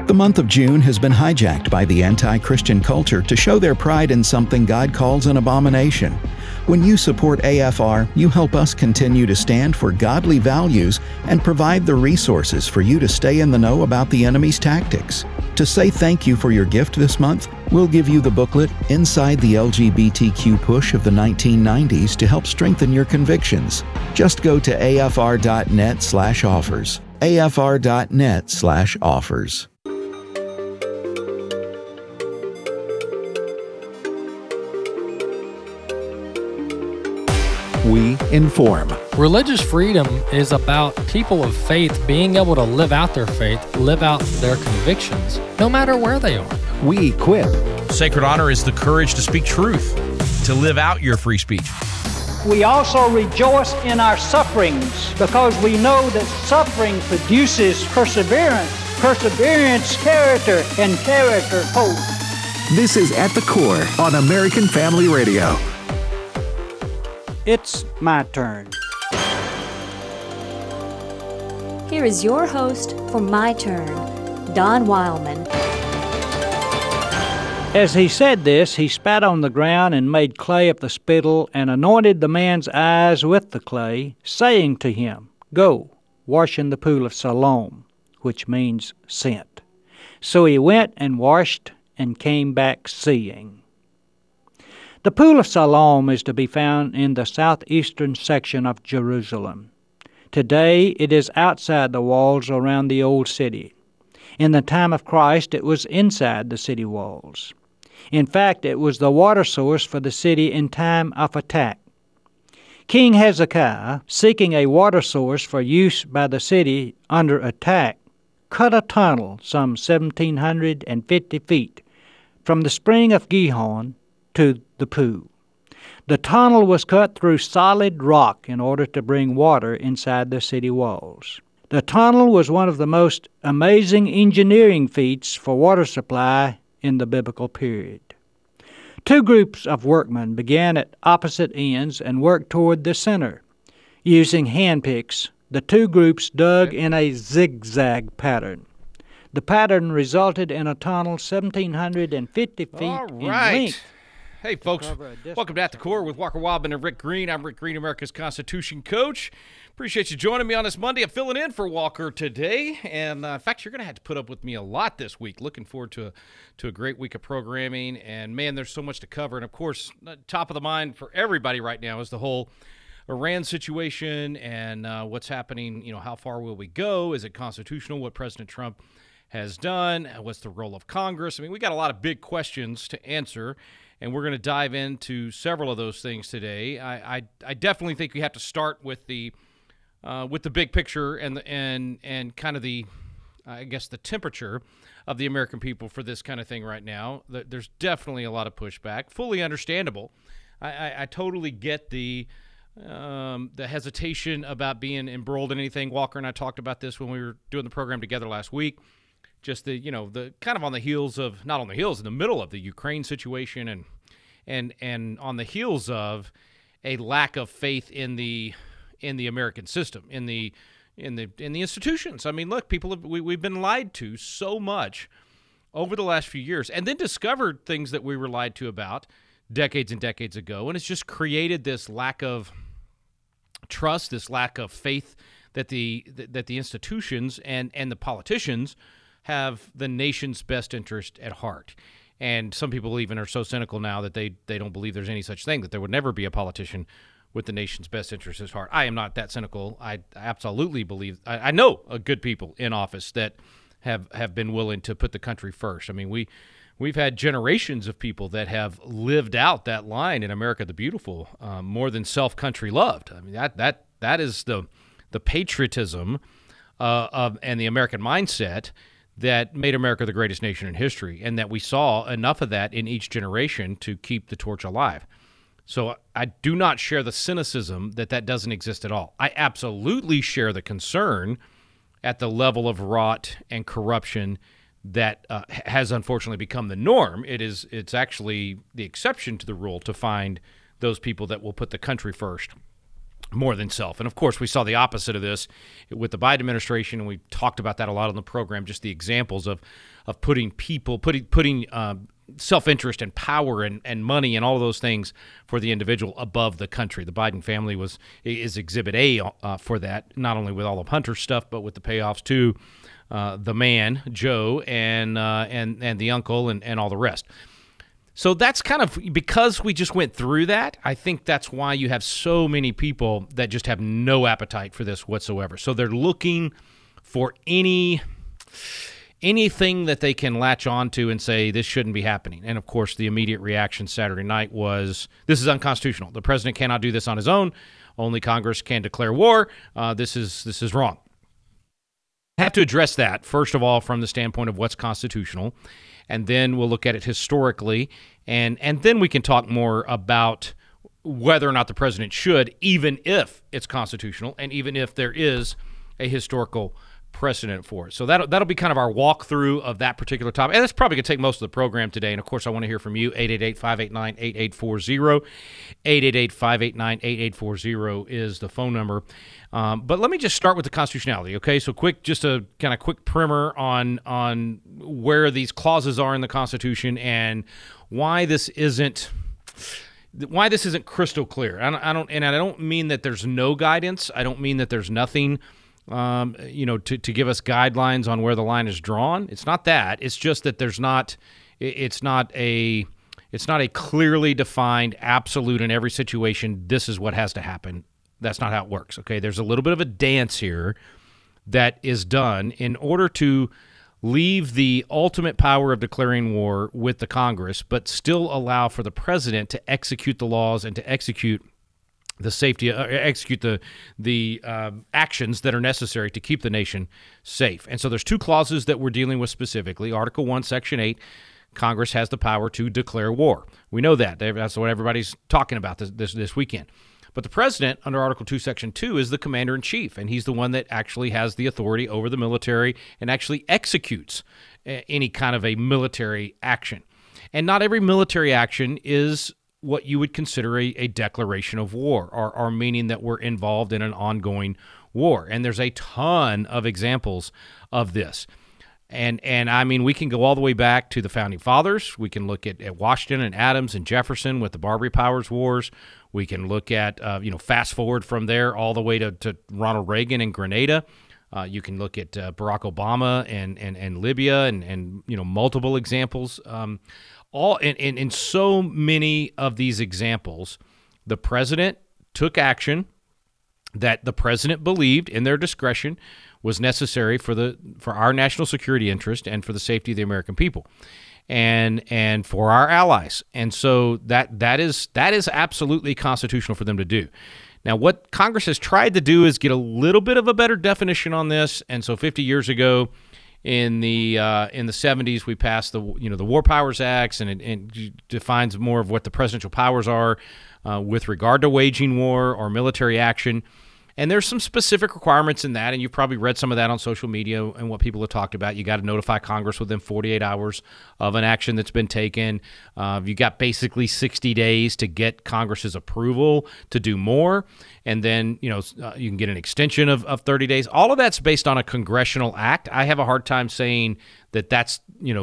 The month of June has been hijacked by the anti-Christian culture to show their pride in something God calls an abomination. When you support AFR, you help us continue to stand for godly values and provide the resources for you to stay in the know about the enemy's tactics. To say thank you for your gift this month, we'll give you the booklet Inside the LGBTQ Push of the 1990s to help strengthen your convictions. Just go to afr.net/offers. afr.net/offers. We inform. Religious freedom is about people of faith being able to live out their faith, live out their convictions, no matter where they are. We equip. Sacred honor is the courage to speak truth, to live out your free speech. We also rejoice in our sufferings because we know that suffering produces perseverance, perseverance, character, and character, hope. This is At the Core on American Family Radio. It's my turn. Here is your host for My Turn, Don Wildman. As he said this, he spat on the ground and made clay of the spittle and anointed the man's eyes with the clay, saying to him, "Go, wash in the pool of Siloam," which means sent. So he went and washed and came back seeing. The Pool of Siloam is to be found in the southeastern section of Jerusalem. Today it is outside the walls around the old city. In the time of Christ it was inside the city walls. In fact, it was the water source for the city in time of attack. King Hezekiah, seeking a water source for use by the city under attack, cut a tunnel some 1,750 feet from the spring of Gihon to the pool. The tunnel was cut through solid rock in order to bring water inside the city walls. The tunnel was one of the most amazing engineering feats for water supply in the biblical period. Two groups of workmen began at opposite ends and worked toward the center. Using hand picks, the two groups dug in a zigzag pattern. The pattern resulted in a tunnel 1,750 feet in length. Hey, folks, welcome to At the Core with Walker Wildman and Rick Green. I'm Rick Green, America's Constitution coach. Appreciate you joining me on this Monday. I'm filling in for Walker today. And, in fact, you're going to have to put up with me a lot this week. Looking forward to a great week of programming. And, man, there's so much to cover. And, of course, top of the mind for everybody right now is the whole Iran situation and what's happening. You know, how far will we go? Is it constitutional what President Trump has done? What's the role of Congress? I mean, we got a lot of big questions to answer. And we're going to dive into several of those things today. I definitely think we have to start with the big picture and kind of the temperature of the American people for this kind of thing right now. There's definitely a lot of pushback, fully understandable. I totally get the hesitation about being embroiled in anything. Walker and I talked about this when we were doing the program together last week. Just the kind of on the heels of, not on the heels, in the middle of the Ukraine situation and on the heels of a lack of faith in the American system, in the institutions. I mean, look, we've been lied to so much over the last few years, and then discovered things that we were lied to about decades and decades ago, and it's just created this lack of trust, this lack of faith that the institutions and the politicians have the nation's best interest at heart. And some people even are so cynical now that they don't believe there's any such thing, that there would never be a politician with the nation's best interest at heart. I am not that cynical. I absolutely believe, I know good people in office that have been willing to put the country first. I mean, we've had generations of people that have lived out that line in America the Beautiful, more than self-country loved. I mean, that is the patriotism and the American mindset that made America the greatest nation in history, and that we saw enough of that in each generation to keep the torch alive. So I do not share the cynicism that doesn't exist at all. I absolutely share the concern at the level of rot and corruption that has unfortunately become the norm. It's actually the exception to the rule to find those people that will put the country first more than self. And of course, we saw the opposite of this with the Biden administration, and we talked about that a lot on the program, just the examples of putting self-interest and power and money and all of those things for the individual above the country. The Biden family is Exhibit A for that, not only with all of Hunter's stuff, but with the payoffs to the man, Joe, and the uncle and all the rest. So that's kind of, because we just went through that, I think that's why you have so many people that just have no appetite for this whatsoever. So they're looking for anything that they can latch onto and say this shouldn't be happening. And of course, the immediate reaction Saturday night was, this is unconstitutional. The president cannot do this on his own. Only Congress can declare war. This is wrong. I have to address that, first of all, from the standpoint of what's constitutional, and then we'll look at it historically, and then we can talk more about whether or not the president should, even if it's constitutional and even if there is a historical precedent for it. So that'll be kind of our walkthrough of that particular topic. And that's probably going to take most of the program today. And, of course, I want to hear from you. 888-589-8840. 888-589-8840 is the phone number. But let me just start with the constitutionality, okay? So just a kind of quick primer on where these clauses are in the Constitution and why this isn't crystal clear. I don't mean that there's no guidance. I don't mean that there's nothing to give us guidelines on where the line is drawn. It's not that. It's just that it's not a clearly defined absolute in every situation. This is what has to happen. That's not how it works. Okay. There's a little bit of a dance here that is done in order to leave the ultimate power of declaring war with the Congress, but still allow for the president to execute the laws and to execute the safety, execute the actions that are necessary to keep the nation safe. And so there's two clauses that we're dealing with specifically. Article 1, Section 8, Congress has the power to declare war. We know that. That's what everybody's talking about this weekend. But the president, under Article 2, Section 2, is the commander-in-chief, and he's the one that actually has the authority over the military and actually executes any kind of a military action. And not every military action is what you would consider a declaration of war, or meaning that we're involved in an ongoing war. And there's a ton of examples of this. And I mean, we can go all the way back to the Founding Fathers. We can look at Washington and Adams and Jefferson with the Barbary Powers Wars. We can look at, fast forward from there all the way to Ronald Reagan and Grenada. You can look at Barack Obama and Libya and multiple examples. All in so many of these examples, the president took action that the president believed in their discretion was necessary for our national security interest and for the safety of the American people and for our allies. And so that is absolutely constitutional for them to do. Now, what Congress has tried to do is get a little bit of a better definition on this. And so 50 years ago, in the 70s, we passed the War Powers Acts, and it defines more of what the presidential powers are with regard to waging war or military action. And there's some specific requirements in that, and you've probably read some of that on social media and what people have talked about. You got to notify Congress within 48 hours of an action that's been taken. You got basically 60 days to get Congress's approval to do more, and then you can get an extension of 30 days. All of that's based on a congressional act. I have a hard time saying that's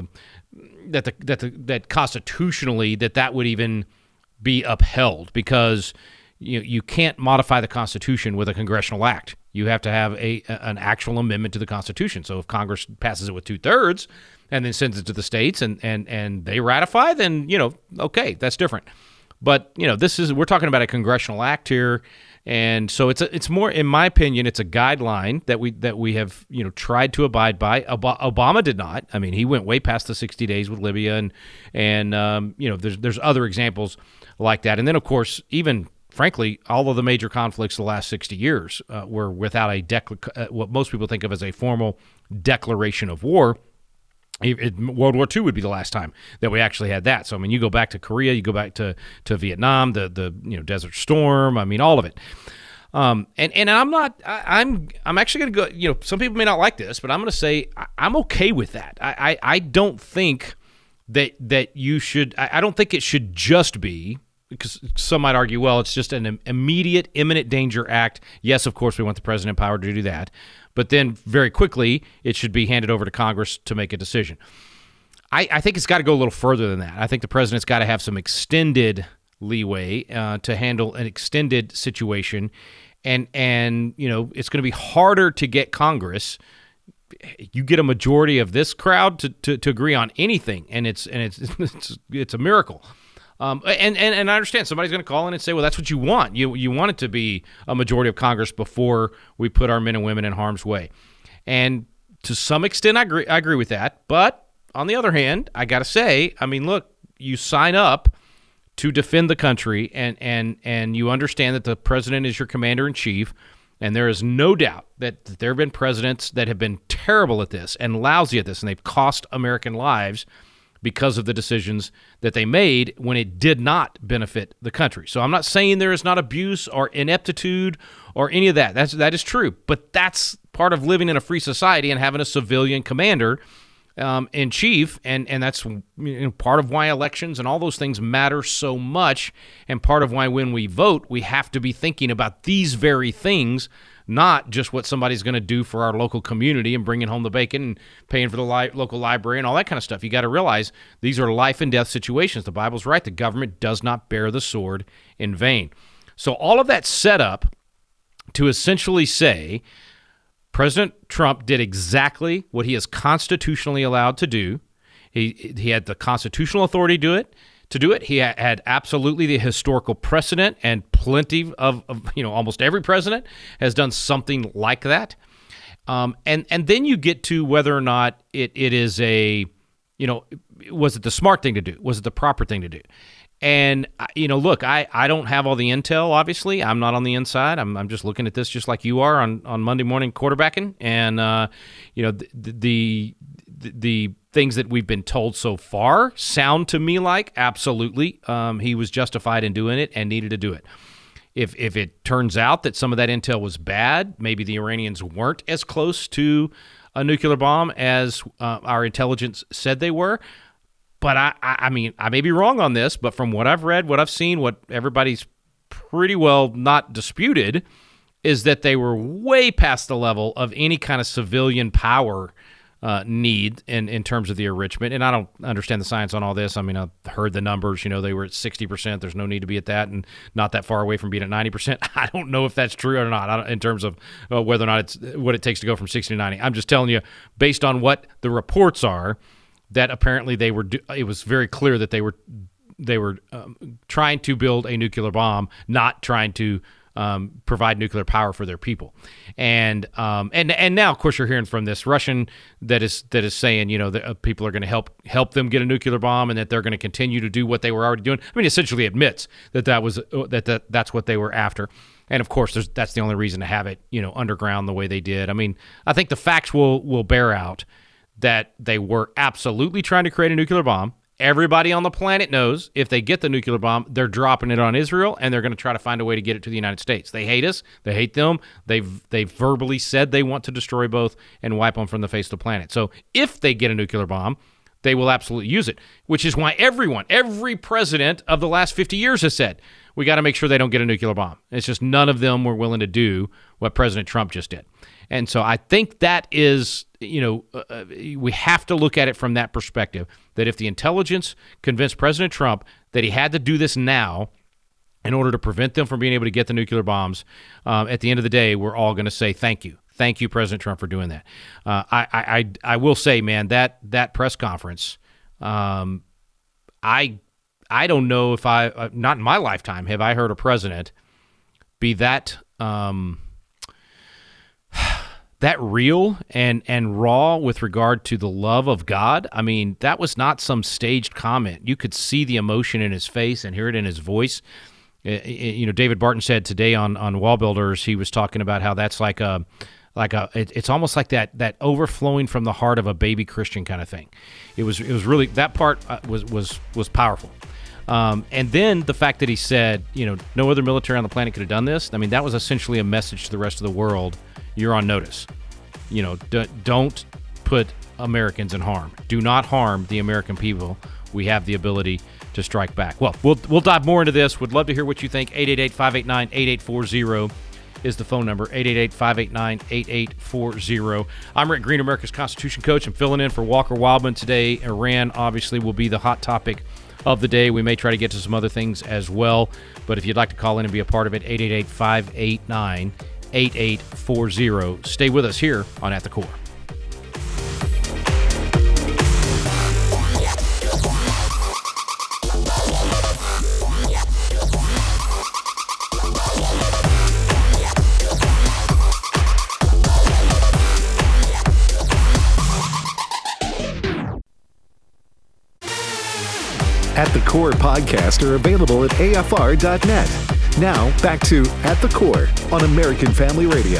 that constitutionally that would even be upheld, because you can't modify the Constitution with a congressional act. You have to have an actual amendment to the Constitution. So if Congress passes it with 2/3 and then sends it to the states and they ratify, then okay, that's different. But we're talking about a congressional act here, and so it's more, in my opinion, it's a guideline that we have tried to abide by. Obama did not. I mean, he went way past the 60 days with Libya, and there's other examples like that. And then of course, even frankly, all of the major conflicts the last 60 years were without what most people think of as a formal declaration of war. World War II would be the last time that we actually had that. So, I mean, you go back to Korea, you go back to Vietnam, the Desert Storm. I mean, all of it. And I'm actually going to go. Some people may not like this, but I'm going to say I'm okay with that. I don't think that you should. I don't think it should just be because some might argue, well, it's just an immediate, imminent danger act. Yes, of course, we want the president empowered to do that. But then very quickly, it should be handed over to Congress to make a decision. I think it's got to go a little further than that. I think the president's got to have some extended leeway to handle an extended situation. And it's going to be harder to get Congress. You get a majority of this crowd to agree on anything, and it's a miracle. And I understand somebody's going to call in and say, well, that's what you want. You want it to be a majority of Congress before we put our men and women in harm's way. And to some extent, I agree with that. But on the other hand, I got to say, I mean, look, you sign up to defend the country, and you understand that the president is your commander-in-chief, and there is no doubt that there have been presidents that have been terrible at this and lousy at this, and they've cost American lives because of the decisions that they made when it did not benefit the country. So I'm not saying there is not abuse or ineptitude or any of that. That is true, but that's part of living in a free society and having a civilian commander in chief, and that's part of why elections and all those things matter so much, and part of why when we vote, we have to be thinking about these very things, not just what somebody's going to do for our local community and bringing home the bacon and paying for the local library and all that kind of stuff. You got to realize these are life and death situations. The Bible's right. The government does not bear the sword in vain. So all of that set up to essentially say President Trump did exactly what he is constitutionally allowed to do. He had the constitutional authority to do it. He had absolutely the historical precedent, and plenty of almost every president has done something like that. And then you get to whether or not it is was it the smart thing to do? Was it the proper thing to do? And, look, I don't have all the intel, obviously. I'm not on the inside. I'm just looking at this just like you are on Monday morning quarterbacking. And, the things that we've been told so far sound to me like absolutely he was justified in doing it and needed to do it. If it turns out that some of that intel was bad, maybe the Iranians weren't as close to a nuclear bomb as our intelligence said they were. But I mean, I may be wrong on this, but from what I've read, what I've seen, what everybody's pretty well not disputed, is that they were way past the level of any kind of civilian power need in terms of the enrichment. And I don't understand the science on all this. I mean, I've heard the numbers. They were at 60%. There's no need to be at that, and not that far away from being at 90%. I don't know if that's true or not in terms of whether or not it's what it takes to go from 60 to 90. I'm just telling you, based on what the reports are, that apparently it was very clear that they were trying to build a nuclear bomb, not trying to provide nuclear power for their people. And now, of course, you're hearing from this Russian that is saying, that people are going to help them get a nuclear bomb, and that they're going to continue to do what they were already doing. I mean, essentially admits that's what they were after. And of course, that's the only reason to have it, underground the way they did. I mean, I think the facts will bear out that they were absolutely trying to create a nuclear bomb. Everybody on the planet knows if they get the nuclear bomb, they're dropping it on Israel, and they're going to try to find a way to get it to the United States. They hate us. They hate them. They've verbally said they want to destroy both and wipe them from the face of the planet. So if they get a nuclear bomb, they will absolutely use it, which is why every president of the last 50 years has said, we got to make sure they don't get a nuclear bomb. It's just none of them were willing to do what President Trump just did. And so I think that is, we have to look at it from that perspective, that if the intelligence convinced President Trump that he had to do this now in order to prevent them from being able to get the nuclear bombs, at the end of the day, we're all going to say thank you. Thank you, President Trump, for doing that. I will say, man, that press conference, I don't know if not in my lifetime have I heard a president be that that real and raw with regard to the love of God. I mean, that was not some staged comment. You could see the emotion in his face and hear it in his voice. David Barton said today on Wall Builders, he was talking about how that's it's almost like that overflowing from the heart of a baby Christian kind of thing. It was really, that part was powerful. And then the fact that he said, no other military on the planet could have done this. I mean, that was essentially a message to the rest of the world. You're on notice. Don't put Americans in harm. Do not harm the American people. We have the ability to strike back. Well, we'll dive more into this. Would love to hear what you think. 888-589-8840 is the phone number. 888-589-8840. I'm Rick Green, America's Constitution Coach. I'm filling in for Walker Wildman today. Iran obviously will be the hot topic of the day. We may try to get to some other things as well, but if you'd like to call in and be a part of it, 888-589-8840. Stay with us here on At the Core. At the Core podcasts are available at afr.net. Now, back to At the Core on American Family Radio.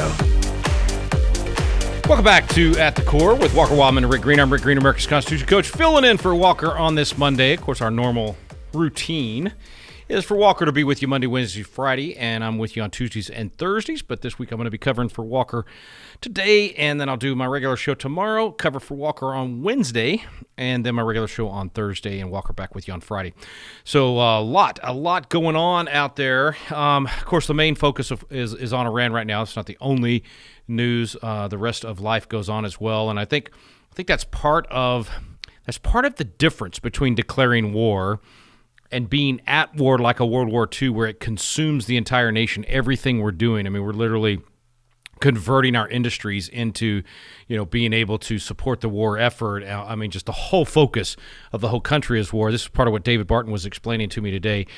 Welcome back to At the Core with Walker Wildman and Rick Green. I'm Rick Green, America's Constitution Coach, filling in for Walker on this Monday. Of course, our normal routine is for Walker to be with you Monday, Wednesday, Friday, and I'm with you on Tuesdays and Thursdays. But this week I'm going to be covering for Walker today, and then I'll do my regular show tomorrow, cover for Walker on Wednesday, and then my regular show on Thursday, and Walker back with you on Friday. So a lot going on out there. Of course, the main focus is on Iran right now. It's not the only news. The rest of life goes on as well, and I think that's part of the difference between declaring war and being at war like a World War II, where it consumes the entire nation, everything we're doing. I mean, we're literally converting our industries into, being able to support the war effort. I mean, just the whole focus of the whole country is war. This is part of what David Barton was explaining to me today.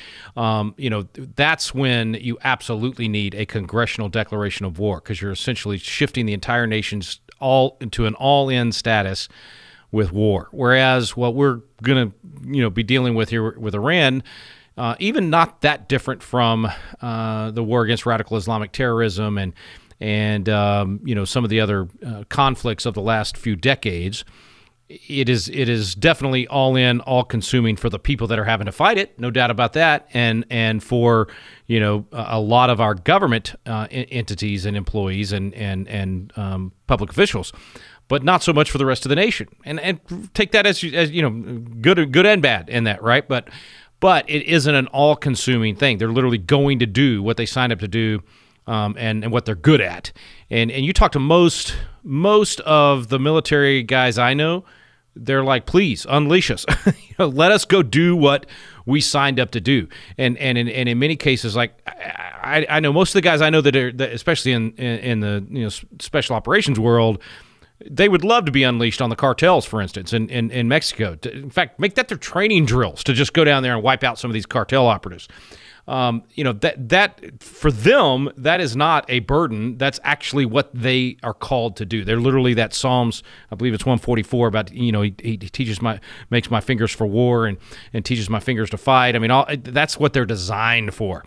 That's when you absolutely need a congressional declaration of war, because you're essentially shifting the entire nation's all into an all-in status with war. Whereas what we're going to, be dealing with here with Iran, even not that different from the war against radical Islamic terrorism and some of the other conflicts of the last few decades, it is definitely all in, all consuming for the people that are having to fight it, no doubt about that, and for a lot of our government entities and employees and public officials, but not so much for the rest of the nation. And take that as good and bad in that, right? But it isn't an all-consuming thing. They're literally going to do what they signed up to do, and what they're good at. And you talk to most of the military guys I know, they're like, please unleash us. Let us go do what we signed up to do. And in many cases, like I know most of the guys I know that especially in the special operations world, they would love to be unleashed on the cartels, for instance, in Mexico. In fact, make that their training drills to just go down there and wipe out some of these cartel operatives. That for them, that is not a burden. That's actually what they are called to do. They're literally that Psalms, I believe it's 144, about he makes my fingers for war and teaches my fingers to fight. I mean, that's what they're designed for.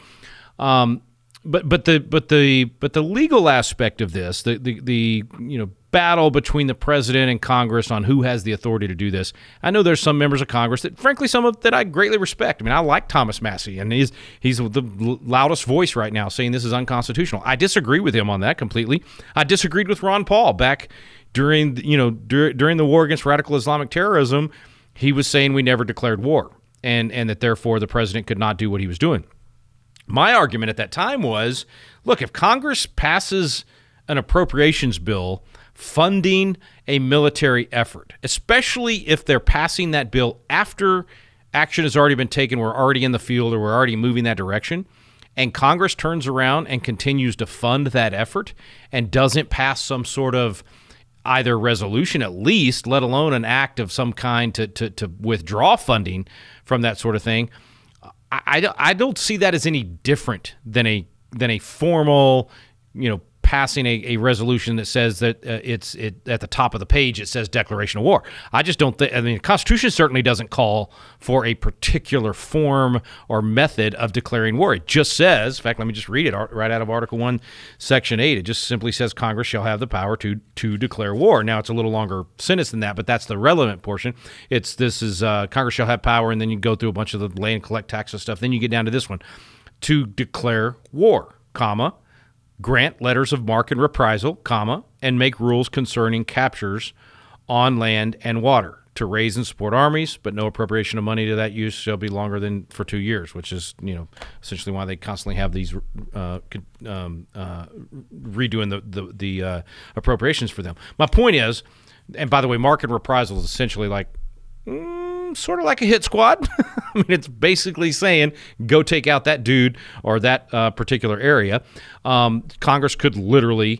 But the legal aspect of this, the battle between the president and Congress on who has the authority to do this. I know there's some members of Congress that, frankly, that I greatly respect. I mean, I like Thomas Massie, and he's the loudest voice right now saying this is unconstitutional. I disagree with him on that completely. I disagreed with Ron Paul back during the war against radical Islamic terrorism. He was saying we never declared war, and that therefore the president could not do what he was doing. My argument at that time was, look, if Congress passes an appropriations bill funding a military effort, especially if they're passing that bill after action has already been taken, we're already in the field or we're already moving that direction, and Congress turns around and continues to fund that effort and doesn't pass some sort of either resolution at least, let alone an act of some kind to withdraw funding from that sort of thing, I don't see that as any different than a formal, passing a resolution that says that it's at the top of the page, it says declaration of war. I just don't think, the Constitution certainly doesn't call for a particular form or method of declaring war. It just says, in fact, let me just read it right out of Article 1, Section 8. It just simply says Congress shall have the power to declare war. Now, it's a little longer sentence than that, but that's the relevant portion. Congress shall have power, and then you go through a bunch of the lay and collect taxes stuff. Then you get down to this one, to declare war, comma, grant letters of marque and reprisal, comma, and make rules concerning captures on land and water, to raise and support armies, but no appropriation of money to that use shall be longer than for 2 years, which is, essentially why they constantly have these redoing the appropriations for them. My point is, and by the way, market reprisal is essentially like sort of like a hit squad. I mean, it's basically saying go take out that dude or that particular area. Congress could literally,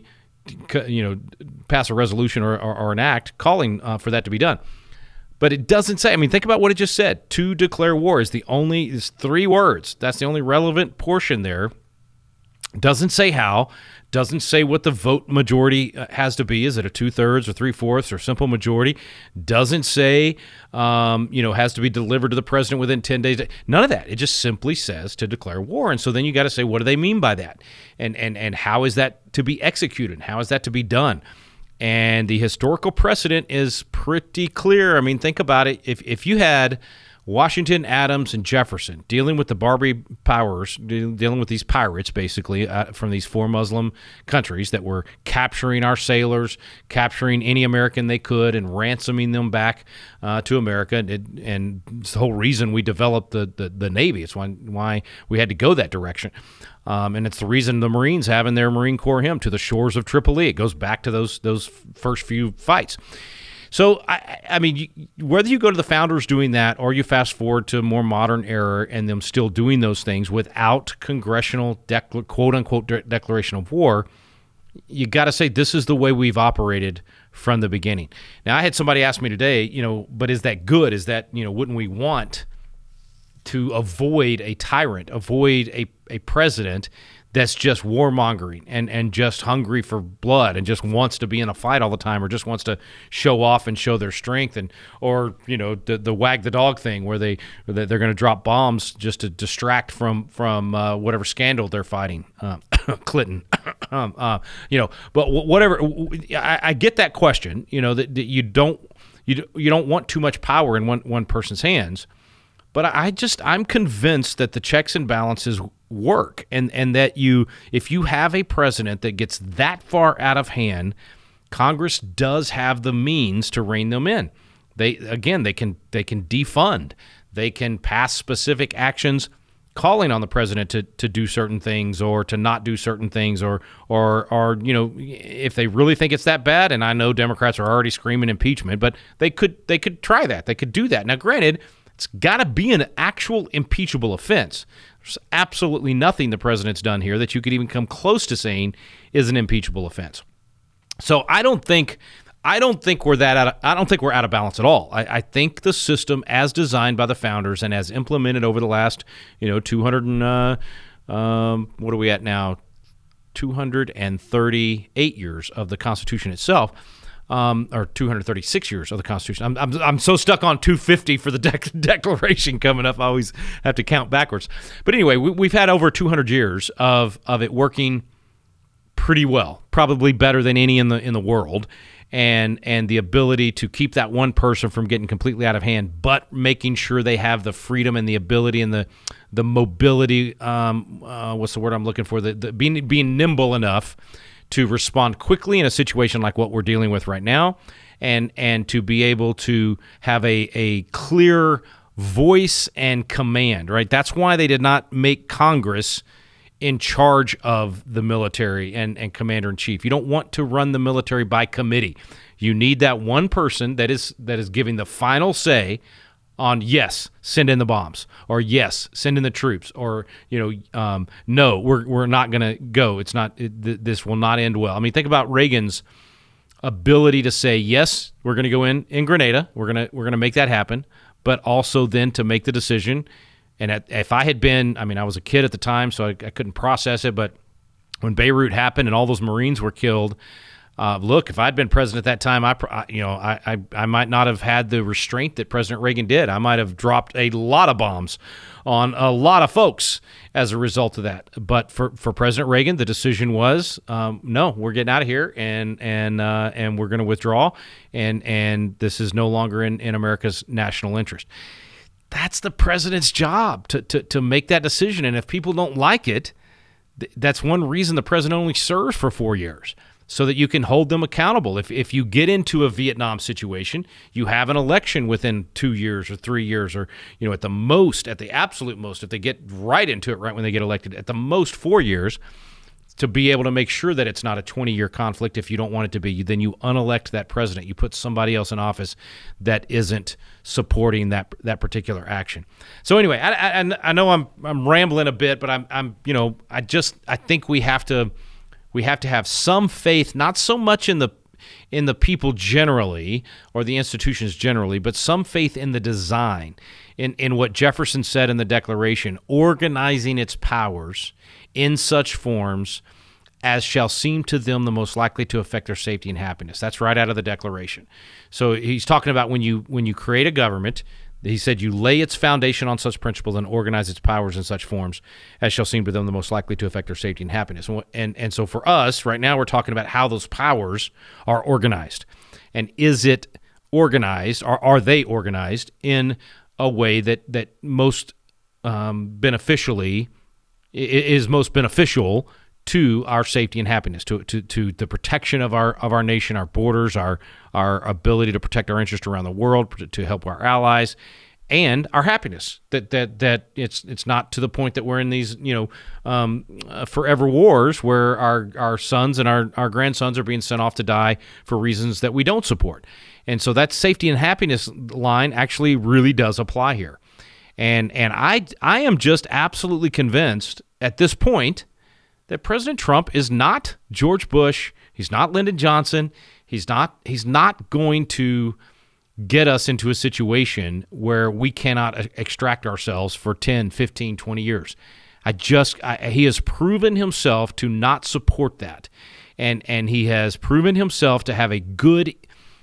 pass a resolution or an act calling for that to be done. But it doesn't say. I mean, think about what it just said. To declare war is 3 words. That's the only relevant portion there. Doesn't say how. Doesn't say what the vote majority has to be. Is it a 2/3 or 3/4 or simple majority? Doesn't say, has to be delivered to the president within 10 days. None of that. It just simply says to declare war. And so then you got to say, what do they mean by that? And how is that to be executed? How is that to be done? And the historical precedent is pretty clear. I mean, think about it. If you had Washington, Adams, and Jefferson dealing with the Barbary powers, dealing with these pirates, basically, from these 4 Muslim countries that were capturing our sailors, capturing any American they could, and ransoming them back to America. And it's the whole reason we developed the Navy. It's why we had to go that direction. And it's the reason the Marines have in their Marine Corps hymn, "To the Shores of Tripoli." It goes back to those first few fights. So, I mean, whether you go to the founders doing that or you fast forward to a more modern era and them still doing those things without congressional quote-unquote declaration of war, you got to say this is the way we've operated from the beginning. Now, I had somebody ask me today, but is that good? Is that, wouldn't we want to avoid a tyrant, avoid a president that's just warmongering and just hungry for blood and just wants to be in a fight all the time, or just wants to show off and show their strength, or the wag the dog thing where they're going to drop bombs just to distract from whatever scandal they're fighting, Clinton, but whatever. I get that question, that you don't want too much power in one person's hands. But I'm convinced that the checks and balances work, and that if you have a president that gets that far out of hand, Congress does have the means to rein them in. They can defund, they can pass specific actions calling on the president to do certain things or to not do certain things, or if they really think it's that bad. And I know Democrats are already screaming impeachment, but they could try that. They could do that. Now, granted, it's got to be an actual impeachable offense. There's absolutely nothing the president's done here that you could even come close to saying is an impeachable offense. So I don't think we're out of balance at all. I think the system, as designed by the founders and as implemented over the last 200 and what are we at now? 238 years of the Constitution itself. Or 236 years of the Constitution. I'm so stuck on 250 for the Declaration coming up. I always have to count backwards. But anyway, we've had over 200 years of it working pretty well, probably better than any in the world, and the ability to keep that one person from getting completely out of hand, but making sure they have the freedom and the ability and the mobility. What's the word I'm looking for? The being nimble enough to respond quickly in a situation like what we're dealing with right now, and to be able to have a clear voice and command, right? That's why they did not make Congress in charge of the military and commander-in-chief. You don't want to run the military by committee. You need that one person that is giving the final say on, yes, send in the bombs, or yes, send in the troops, or no, we're not going to go. It's not. This will not end well. I mean, think about Reagan's ability to say, yes, we're going to go in Grenada. We're gonna make that happen, but also then to make the decision. And if I had been, I mean, I was a kid at the time, so I couldn't process it. But when Beirut happened and all those Marines were killed. Look, if I'd been president at that time, I might not have had the restraint that President Reagan did. I might have dropped a lot of bombs on a lot of folks as a result of that. But for President Reagan, the decision was, no, we're getting out of here, and we're going to withdraw, and this is no longer in America's national interest. That's the president's job to make that decision, and if people don't like it, that's one reason the president only serves for 4 years. so that you can hold them accountable. If you get into a Vietnam situation, you have an election within 2 years or 3 years, or at the absolute most, if they get right into it right when they get elected, at the most 4 years, to be able to make sure that it's not a 20-year conflict. If you don't want it to be, then you unelect that president. You put somebody else in office that isn't supporting that particular action. So anyway, I know I'm rambling a bit, but I think we have to have some faith, not so much in the people generally or the institutions generally, but some faith in the design, in what Jefferson said in the Declaration, organizing its powers in such forms as shall seem to them the most likely to affect their safety and happiness. That's right out of the Declaration. So he's talking about when you create a government, he said you lay its foundation on such principles and organize its powers in such forms as shall seem to them the most likely to affect their safety and happiness. And so for us, right now, we're talking about how those powers are organized. And is it organized, or are they organized in a way that most is most beneficial to our safety and happiness, to the protection of our nation, our borders, our ability to protect our interests around the world, to help our allies, and our happiness. That it's not to the point that we're in these forever wars where our sons and our grandsons are being sent off to die for reasons that we don't support. And so that safety and happiness line actually really does apply here. And I am just absolutely convinced at this point that President Trump is not George Bush. He's not Lyndon Johnson. He's not going to get us into a situation where we cannot extract ourselves for 10, 15, 20 years. He has proven himself to not support that. And he has proven himself to have a good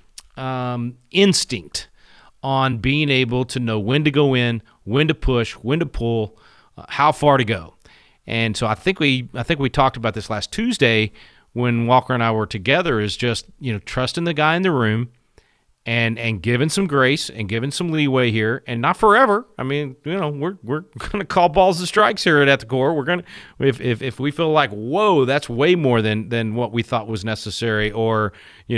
instinct on being able to know when to go in, when to push, when to pull, how far to go. And so I think we talked about this last Tuesday when Walker and I were together, is just trusting the guy in the room and giving some grace and giving some leeway here, and not forever. I mean, we're going to call balls and strikes here at the core. We're going to, if we feel like, whoa, that's way more than what we thought was necessary, or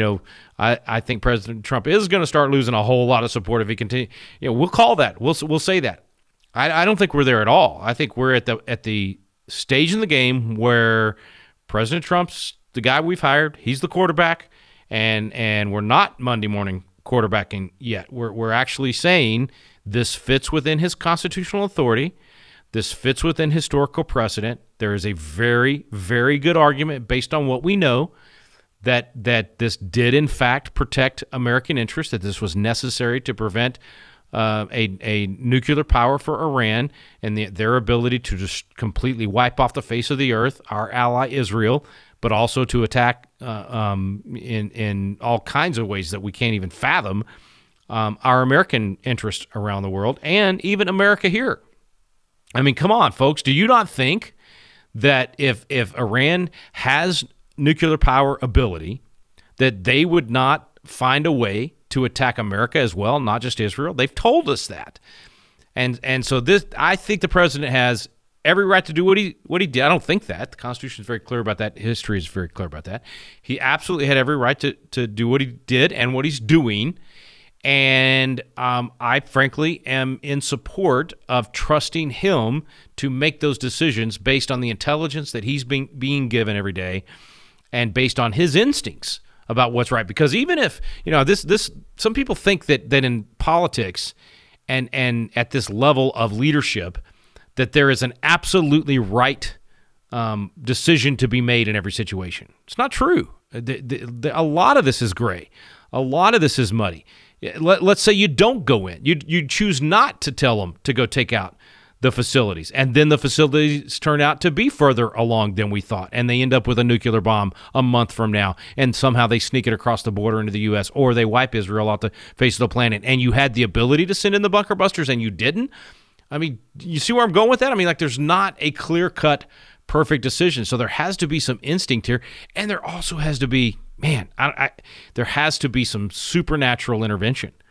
I think President Trump is going to start losing a whole lot of support if he continues. We'll call that. We'll say that. I don't think we're there at all. I think we're at the stage in the game where President Trump's the guy we've hired. He's the quarterback, and we're not Monday morning quarterbacking yet. We're actually saying this fits within his constitutional authority. This fits within historical precedent. There is a very, very good argument based on what we know that this did in fact protect American interests, that this was necessary to prevent a nuclear power for Iran and their ability to just completely wipe off the face of the earth our ally Israel, but also to attack in all kinds of ways that we can't even fathom our American interests around the world, and even America here. I mean, come on, folks. Do you not think that if Iran has nuclear power ability, that they would not find a way to attack America as well, not just Israel? They've told us that. And so this, I think the president has every right to do what he did. I don't think that. The Constitution is very clear about that. History is very clear about that. He absolutely had every right to do what he did and what he's doing. And I frankly am in support of trusting him to make those decisions based on the intelligence that he's being given every day, and based on his instincts about what's right. Because even if this some people think that in politics and at this level of leadership, that there is an absolutely right decision to be made in every situation. It's not true. A lot of this is gray. A lot of this is muddy. Let's say you don't go in. You choose not to tell them to go take out the facilities, and then the facilities turn out to be further along than we thought, and they end up with a nuclear bomb a month from now, and somehow they sneak it across the border into the U.S., or they wipe Israel off the face of the planet, and you had the ability to send in the bunker busters and you didn't. I mean, you see where I'm going with that? I mean, like, there's not a clear-cut, perfect decision. So there has to be some instinct here, and there also has to be, there has to be some supernatural intervention.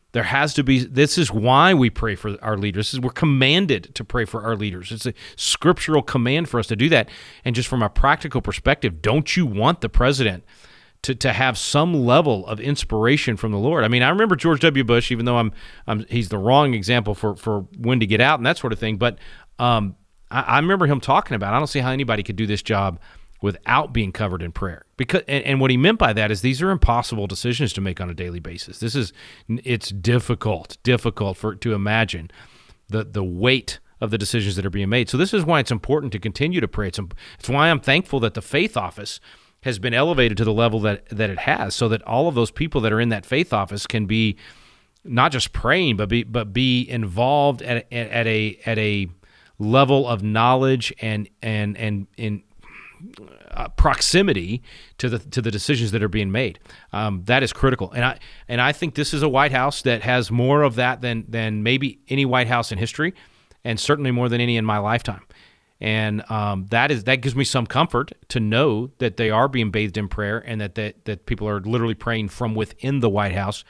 There has to be. This is why we pray for our leaders. We're commanded to pray for our leaders. It's a scriptural command for us to do that. And just from a practical perspective, don't you want the president to have some level of inspiration from the Lord? I mean, I remember George W. Bush, even though he's the wrong example for when to get out and that sort of thing. But I remember him talking about, I don't see how anybody could do this job without being covered in prayer. Because and what he meant by that is these are impossible decisions to make on a daily basis. It's difficult to imagine the weight of the decisions that are being made. So this is why it's important to continue to pray. It's why I'm thankful that the faith office has been elevated to the level that it has, so that all of those people that are in that faith office can be not just praying, but be involved at a level of knowledge and in proximity to the decisions that are being made. That is critical, and I think this is a White House that has more of that than maybe any White House in history, and certainly more than any in my lifetime. And that gives me some comfort to know that they are being bathed in prayer, and that people are literally praying from within the White House.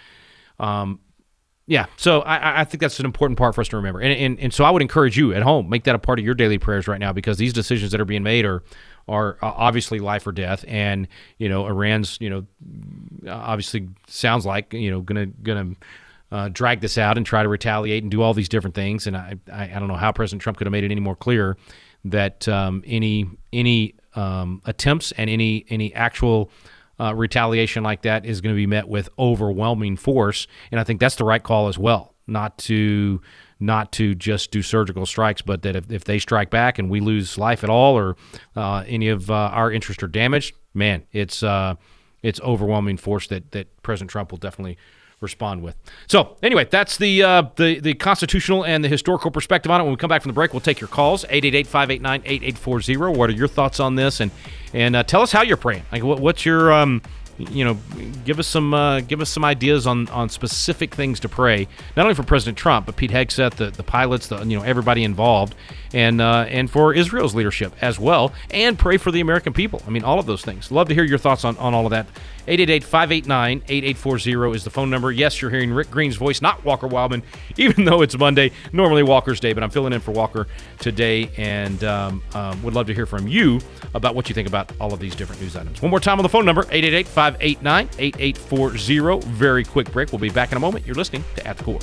So I think that's an important part for us to remember. And so I would encourage you at home, make that a part of your daily prayers right now, because these decisions that are being made are obviously life or death. And, Iran's, obviously sounds like, gonna drag this out and try to retaliate and do all these different things. And I don't know how President Trump could have made it any more clear that any attempts and any actual retaliation like that is going to be met with overwhelming force. And I think that's the right call as well, not to just do surgical strikes, but that if they strike back and we lose life at all, or any of our interests are damaged, man, it's overwhelming force that President Trump will definitely respond with. So anyway, that's the constitutional and the historical perspective on it. When we come back from the break, we'll take your calls, 888-589-8840. What are your thoughts on this? And tell us how you're praying. Like, what's your give us some ideas on specific things to pray, not only for President Trump, but Pete Hegseth, the pilots, everybody involved, and for Israel's leadership as well, and pray for the American people. I mean, all of those things. Love to hear your thoughts on all of that. 888-589-8840 is the phone number. Yes, you're hearing Rick Green's voice, not Walker Wildman, even though it's Monday, normally Walker's day, but I'm filling in for Walker today, and would love to hear from you about what you think about all of these different news items. One more time on the phone number, 888-589-8840. Very quick break. We'll be back in a moment. You're listening to At the Core.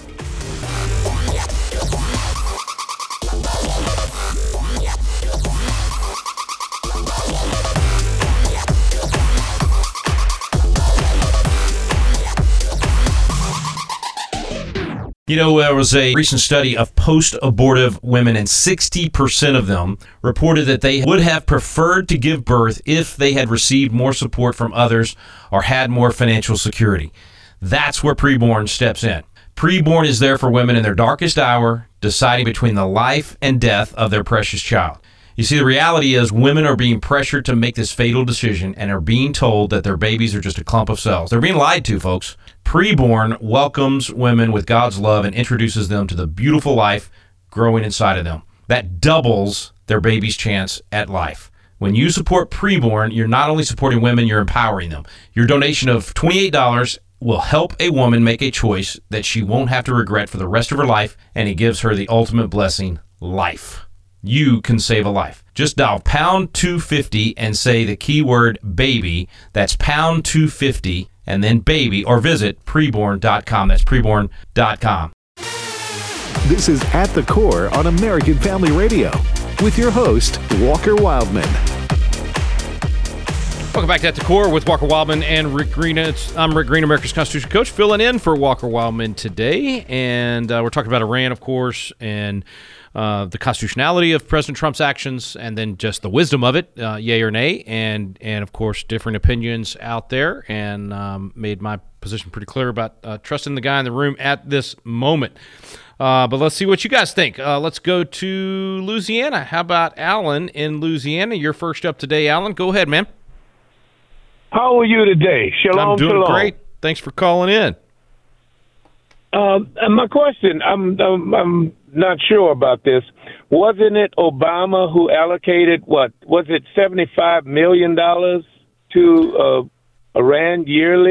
There was a recent study of post-abortive women, and 60% of them reported that they would have preferred to give birth if they had received more support from others or had more financial security. That's where Preborn steps in. Preborn is there for women in their darkest hour, deciding between the life and death of their precious child. You see, the reality is women are being pressured to make this fatal decision and are being told that their babies are just a clump of cells. They're being lied to, folks. Preborn welcomes women with God's love and introduces them to the beautiful life growing inside of them. That doubles their baby's chance at life. When you support Preborn, you're not only supporting women, you're empowering them. Your donation of $28 will help a woman make a choice that she won't have to regret for the rest of her life, and it gives her the ultimate blessing, life. You can save a life. Just dial pound 250 and say the keyword baby. That's pound 250 and then baby, or visit preborn.com. That's preborn.com. This is At the Core on American Family Radio with your host, Walker Wildman. Welcome back to At the Core with Walker Wildman and Rick Green. I'm Rick Green, America's Constitution Coach, filling in for Walker Wildman today. And we're talking about Iran, of course, and the constitutionality of President Trump's actions, and then just the wisdom of it, yay or nay, and of course different opinions out there, and made my position pretty clear about trusting the guy in the room at this moment. But let's see what you guys think. Let's go to Louisiana. How about Alan in Louisiana? You're first up today, Alan. Go ahead, man. How are you today? Shalom, I'm doing shalom. great. Thanks for calling in. My question, I'm not sure about this. Wasn't it Obama who allocated, $75 million to Iran yearly?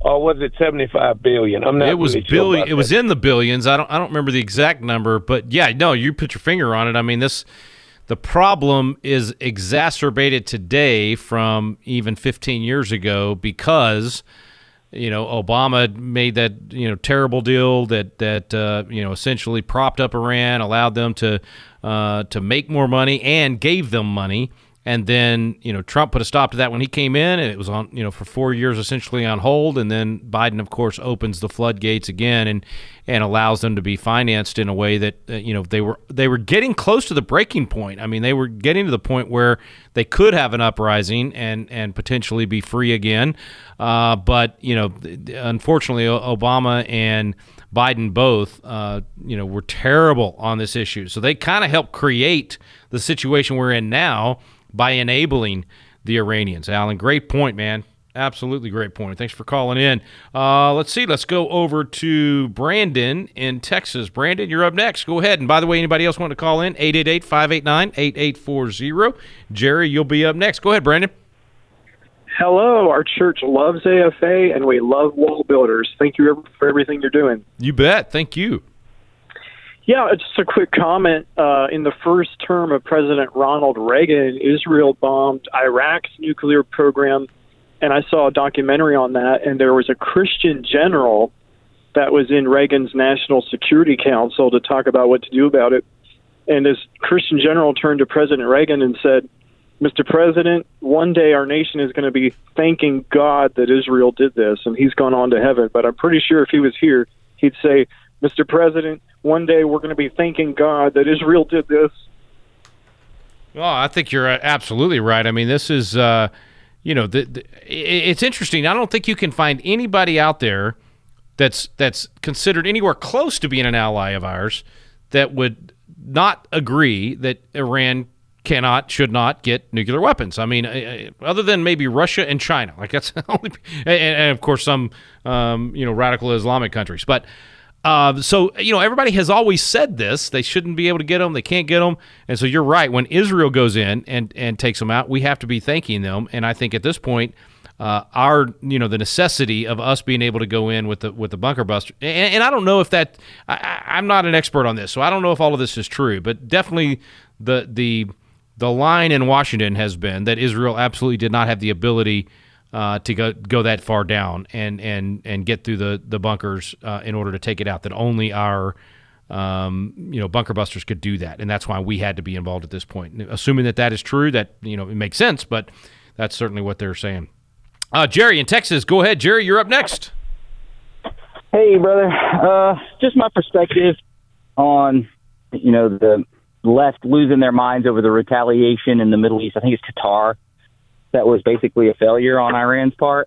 or was it 75 billion? I'm not. It was really sure billion. about It was that. in the billions. I don't remember the exact number, but yeah, no, you put your finger on it. I mean, the problem is exacerbated today from even 15 years ago because Obama made that terrible deal that essentially propped up Iran, allowed them to make more money, and gave them money. And then, Trump put a stop to that when he came in, and it was on, for 4 years essentially on hold. And then Biden, of course, opens the floodgates again and allows them to be financed in a way that, they were getting close to the breaking point. I mean, they were getting to the point where they could have an uprising and potentially be free again. But unfortunately, Obama and Biden both, were terrible on this issue. So they kind of helped create the situation we're in now by enabling the Iranians. Alan, great point, man. Absolutely great point. Thanks for calling in. Let's see. Let's go over to Brandon in Texas. Brandon, you're up next. Go ahead. And by the way, anybody else want to call in? 888-589-8840. Jerry, you'll be up next. Go ahead, Brandon. Hello. Our church loves AFA, and we love wall builders. Thank you for everything you're doing. You bet. Thank you. Yeah, just a quick comment. In the first term of President Ronald Reagan, Israel bombed Iraq's nuclear program, and I saw a documentary on that, and there was a Christian general that was in Reagan's National Security Council to talk about what to do about it. And this Christian general turned to President Reagan and said, Mr. President, one day our nation is going to be thanking God that Israel did this, and he's gone on to heaven. But I'm pretty sure if he was here, he'd say, Mr. President, one day we're going to be thanking God that Israel did this. Well, I think you're absolutely right. I mean, this is, it's interesting. I don't think you can find anybody out there that's considered anywhere close to being an ally of ours that would not agree that Iran should not get nuclear weapons. I mean, other than maybe Russia and China, like that's the only, and of course some, radical Islamic countries. But so everybody has always said this: they shouldn't be able to get them, they can't get them, and so you're right. When Israel goes in and takes them out, we have to be thanking them. And I think at this point, the necessity of us being able to go in with the bunker buster, and I don't know if that, I'm not an expert on this, so I don't know if all of this is true, but definitely the line in Washington has been that Israel absolutely did not have the ability to go that far down and get through the bunkers in order to take it out. That only our bunker busters could do that, and that's why we had to be involved at this point. Assuming that is true, that it makes sense, but that's certainly what they're saying. Jerry in Texas, go ahead, Jerry. You're up next. Hey, brother. Just my perspective on the left losing their minds over the retaliation in the Middle East. I think it's Qatar. That was basically a failure on Iran's part.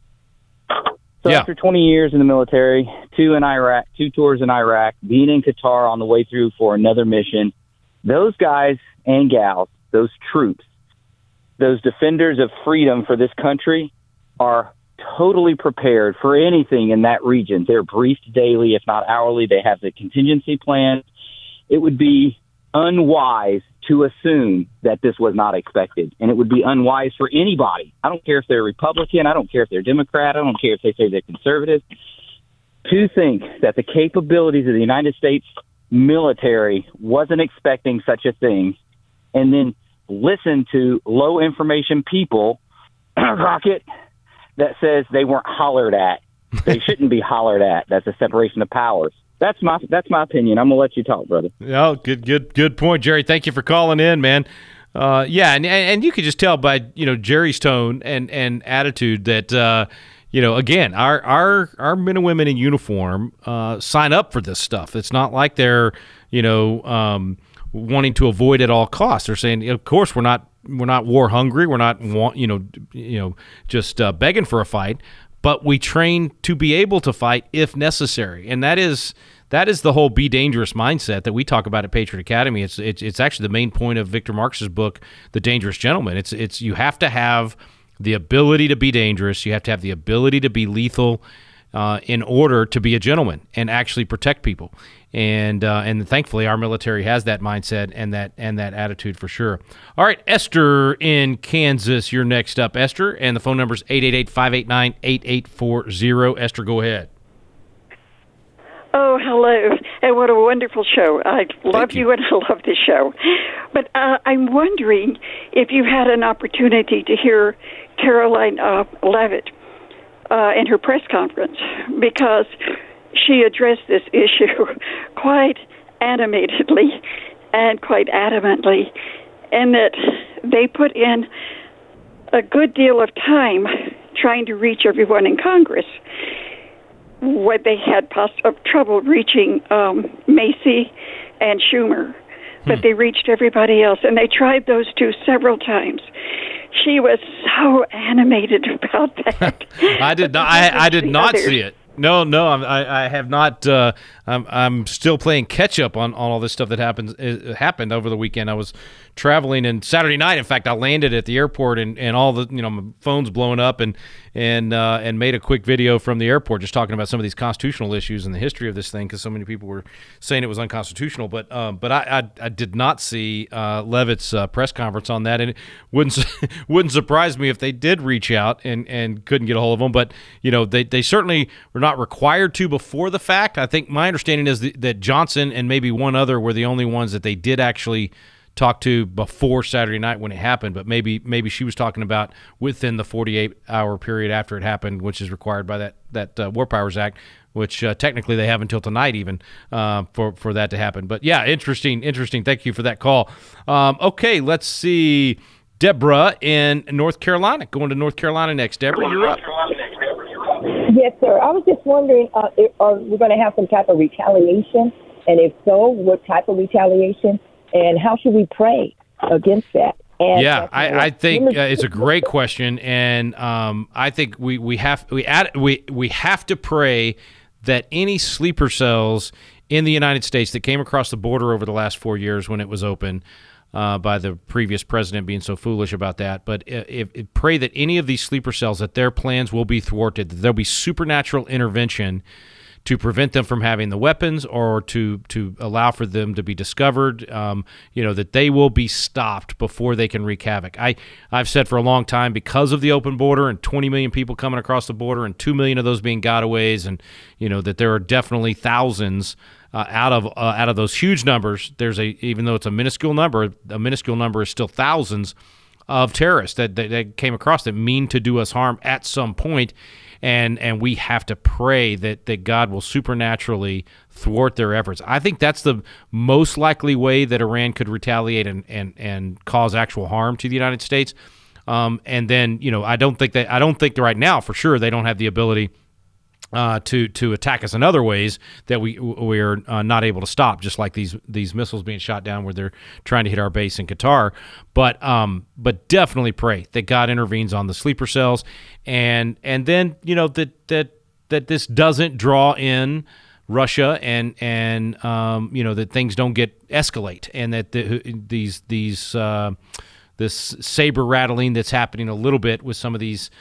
So after 20 years in the military, 2 tours in Iraq, being in Qatar on the way through for another mission, those guys and gals, those troops, those defenders of freedom for this country are totally prepared for anything in that region. They're briefed daily, if not hourly. They have the contingency plan. It would be unwise to assume that this was not expected, and it would be unwise for anybody. I don't care if they're Republican, I don't care if they're Democrat, I don't care if they say they're conservative, to think that the capabilities of the United States military wasn't expecting such a thing, and then listen to low information people, Rocket, that says they weren't hollered at. They shouldn't be hollered at. That's a separation of powers. That's my opinion. I'm gonna let you talk, brother. Oh, good point, Jerry. Thank you for calling in, man. And you could just tell by Jerry's tone and attitude that again, our men and women in uniform sign up for this stuff. It's not like they're wanting to avoid at all costs. They're saying, of course, we're not war hungry. We're not just begging for a fight. But we train to be able to fight if necessary, and that is the whole "be dangerous" mindset that we talk about at Patriot Academy. It's actually the main point of Victor Marx's book, The Dangerous Gentleman. It's you have to have the ability to be dangerous. You have to have the ability to be lethal, in order to be a gentleman and actually protect people. And thankfully, our military has that mindset and that attitude for sure. All right, Esther in Kansas, you're next up, Esther, and the phone number is 888-589-8840. Esther, go ahead. Oh, hello, and what a wonderful show. I love you and I love the show. But I'm wondering if you had an opportunity to hear Caroline Leavitt in her press conference, because she addressed this issue quite animatedly and quite adamantly, and that they put in a good deal of time trying to reach everyone in Congress. What they had trouble reaching Macy and Schumer, but they reached everybody else, and they tried those two several times. She was so animated about that. I did not see it. No, I have not. I'm still playing catch up on all this stuff that happened over the weekend. I was traveling, and Saturday night, in fact, I landed at the airport, and all the my phone's blowing up, and made a quick video from the airport just talking about some of these constitutional issues and the history of this thing, because so many people were saying it was unconstitutional. But I did not see Leavitt's press conference on that, and it wouldn't surprise me if they did reach out and couldn't get a hold of them. But they certainly were not required to before the fact. I think my understanding is that Johnson and maybe one other were the only ones that they did actually talk to before Saturday night when it happened, but maybe she was talking about within the 48-hour period after it happened, which is required by that War Powers Act, which technically they have until tonight even for that to happen. But yeah, interesting. Thank you for that call. Okay, let's see. Deborah in North Carolina. Going to North Carolina next. Deborah, you're up. Yes, sir. I was just wondering, are we going to have some type of retaliation? And if so, what type of retaliation? And how should we pray against that? And yeah, I think it's a great question, and I think we have to pray that any sleeper cells in the United States that came across the border over the last 4 years when it was open by the previous president being so foolish about that, but pray that any of these sleeper cells, that their plans will be thwarted, that there'll be supernatural intervention to prevent them from having the weapons, or to allow for them to be discovered, that they will be stopped before they can wreak havoc. I've said for a long time, because of the open border and 20 million people coming across the border and 2 million of those being gotaways, and that there are definitely thousands out of those huge numbers. Even though it's a minuscule number is still thousands of terrorists that came across that mean to do us harm at some point. And we have to pray that God will supernaturally thwart their efforts. I think that's the most likely way that Iran could retaliate and cause actual harm to the United States. And then I don't think that right now for sure they don't have the ability to attack us in other ways that we're not able to stop, just like these missiles being shot down where they're trying to hit our base in Qatar. But definitely pray that God intervenes on the sleeper cells, and then that this doesn't draw in Russia, and that things don't escalate, and that this saber rattling that's happening a little bit with some of these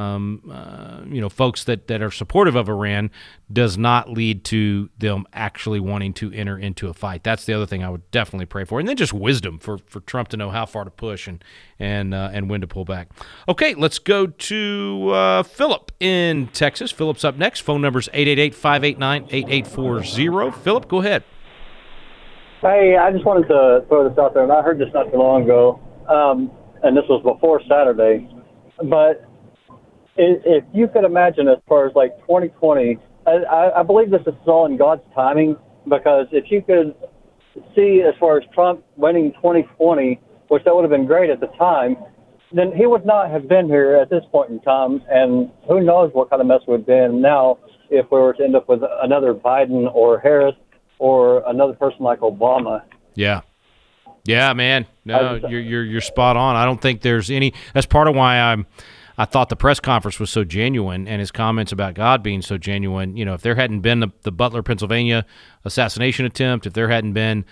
folks that are supportive of Iran does not lead to them actually wanting to enter into a fight. That's the other thing I would definitely pray for. And then just wisdom for Trump to know how far to push and when to pull back. Okay, let's go to Philip in Texas. Philip's up next. Phone number is 888-589-8840. Philip, go ahead. Hey, I just wanted to throw this out there, and I heard this not too long ago, and this was before Saturday, but if you could imagine, as far as like 2020, I believe this is all in God's timing, because if you could see as far as Trump winning 2020, which that would have been great at the time, then he would not have been here at this point in time, and who knows what kind of mess we'd been now if we were to end up with another Biden or Harris or another person like Obama. Yeah, man. No, you're spot on. I don't think there's any. That's part of why I thought the press conference was so genuine, and his comments about God being so genuine. If there hadn't been the Butler, Pennsylvania assassination attempt, if there hadn't been,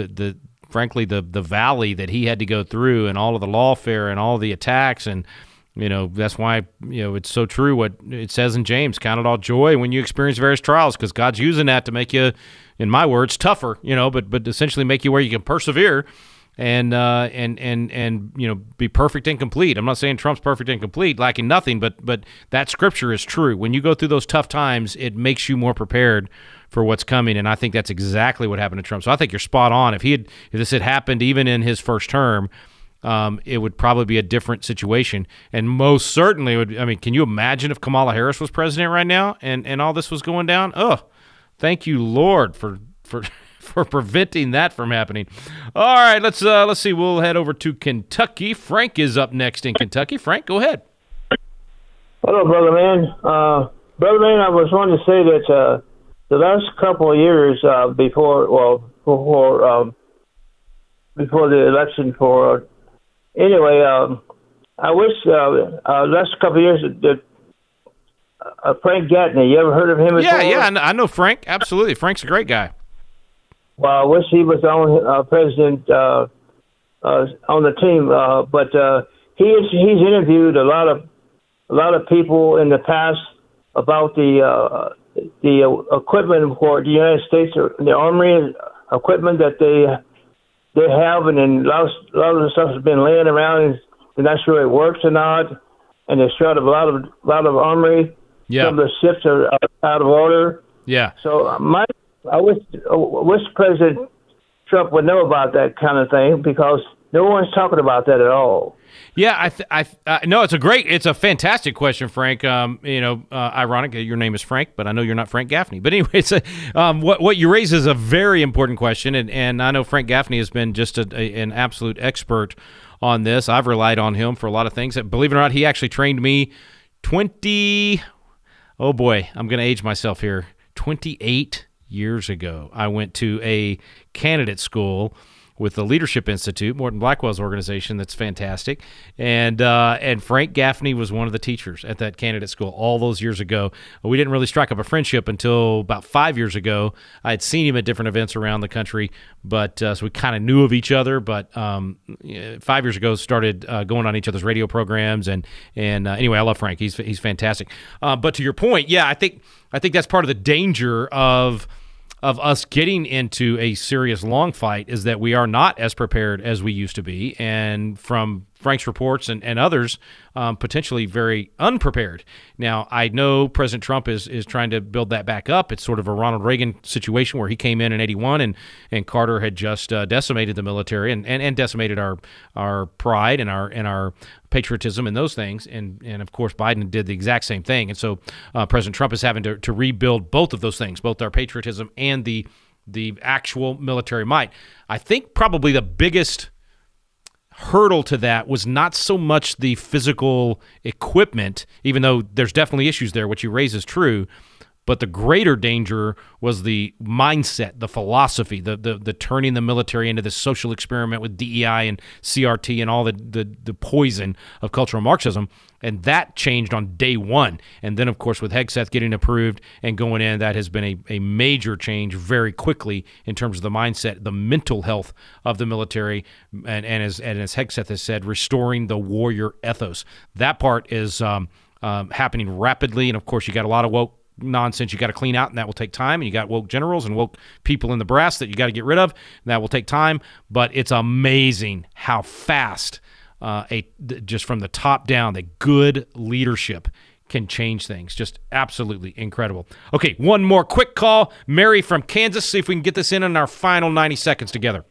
frankly, the valley that he had to go through, and all of the lawfare and all of the attacks, and That's why, it's so true what it says in James, count it all joy when you experience various trials, because God's using that to make you, in my words, tougher, but essentially make you where you can persevere and be perfect and complete. I'm not saying Trump's perfect and complete, lacking nothing, but that scripture is true. When you go through those tough times, it makes you more prepared for what's coming, and I think that's exactly what happened to Trump. So I think you're spot on. If this had happened even in his first term, it would probably be a different situation, and most certainly would. I mean, can you imagine if Kamala Harris was president right now and all this was going down? Oh, thank you, Lord, for preventing that from happening. All right, let's see. We'll head over to Kentucky. Frank is up next in Kentucky. Frank, go ahead. Hello, Brother Man. Brother Man, I was wanting to say that the last couple of years before the election for. Anyway, I wish last couple of years that Frank Gaffney. You ever heard of him? Yeah, I know Frank. Absolutely, Frank's a great guy. Well, I wish he was on president on the team, but he's interviewed a lot of people in the past about the equipment for the United States, or the Army equipment that they have, and then a lot of the stuff has been laying around, and they're not sure it works or not, and they shot a lot of armory. Yeah. Some of the ships are out of order. Yeah. So I wish President Trump would know about that kind of thing, because no one's talking about that at all. Yeah, no, it's a fantastic question, Frank. Ironic, your name is Frank, but I know you're not Frank Gaffney. But anyway, what you raise is a very important question, and I know Frank Gaffney has been just an absolute expert on this. I've relied on him for a lot of things. Believe it or not, he actually trained me 28 years ago. I went to a candidate school with the Leadership Institute, Morton Blackwell's organization, that's fantastic. And Frank Gaffney was one of the teachers at that candidate school all those years ago. We didn't really strike up a friendship until about 5 years ago. I had seen him at different events around the country, but so we kind of knew of each other. But 5 years ago, started going on each other's radio programs. And anyway, I love Frank. He's fantastic. But to your point, yeah, I think that's part of the danger of us getting into a serious long fight, is that we are not as prepared as we used to be, and from Frank's reports and others, potentially very unprepared. Now, I know President Trump is trying to build that back up. It's sort of a Ronald Reagan situation where he came in 81 and Carter had just decimated the military and decimated our pride and our patriotism and those things. And of course, Biden did the exact same thing. And so President Trump is having to rebuild both of those things, both our patriotism and the actual military might. I think probably the biggest hurdle to that was not so much the physical equipment, even though there's definitely issues there. What you raise is true, but the greater danger was the mindset, the philosophy, the turning the military into this social experiment with DEI and CRT and all the poison of cultural Marxism. And that changed on day one. And then, of course, with Hegseth getting approved and going in, that has been a major change very quickly in terms of the mindset, the mental health of the military, and as Hegseth has said, restoring the warrior ethos. That part is happening rapidly. And, of course, you got a lot of woke nonsense you got to clean out, and that will take time. And you got woke generals and woke people in the brass that you got to get rid of, and that will take time. But it's amazing how fast just from the top down, that good leadership can change things. Just absolutely incredible. Okay, one more quick call. Mary from Kansas, see if we can get this in our final 90 seconds together.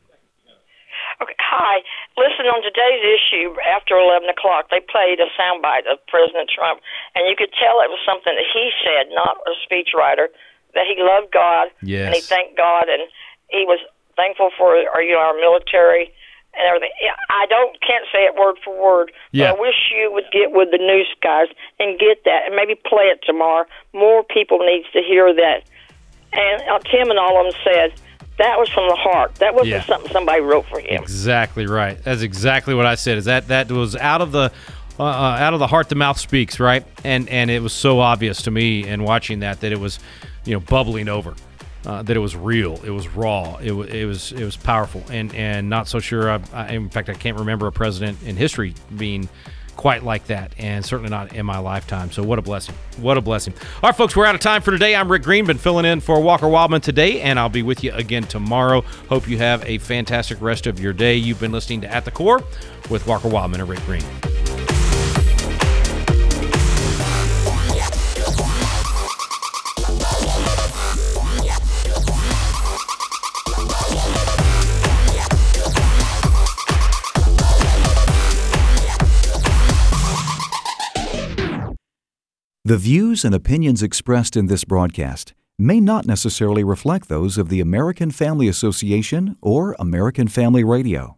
Okay, hi. Listen, on today's issue, after 11 o'clock, they played a soundbite of President Trump, and you could tell it was something that he said, not a speechwriter, that he loved God, yes, and he thanked God, and he was thankful for our military and everything. I can't say it word for word, but I wish you would get with the news guys and get that, and maybe play it tomorrow. More people needs to hear that. And Tim and all of them said that was from the heart. That wasn't something somebody wrote for him. Exactly right. That's exactly what I said. Is that was out of the heart, the mouth speaks, right? And it was so obvious to me in watching that it was, bubbling over. That it was real, it was raw, it was powerful, and not so sure. In fact, I can't remember a president in history being, quite like that, and certainly not in my lifetime. So what a blessing. What a blessing. All right, folks, we're out of time for today. I'm Rick Green, been filling in for Walker Wildman today, and I'll be with you again tomorrow. Hope you have a fantastic rest of your day. You've been listening to At the Core with Walker Wildman and Rick Green. The views and opinions expressed in this broadcast may not necessarily reflect those of the American Family Association or American Family Radio.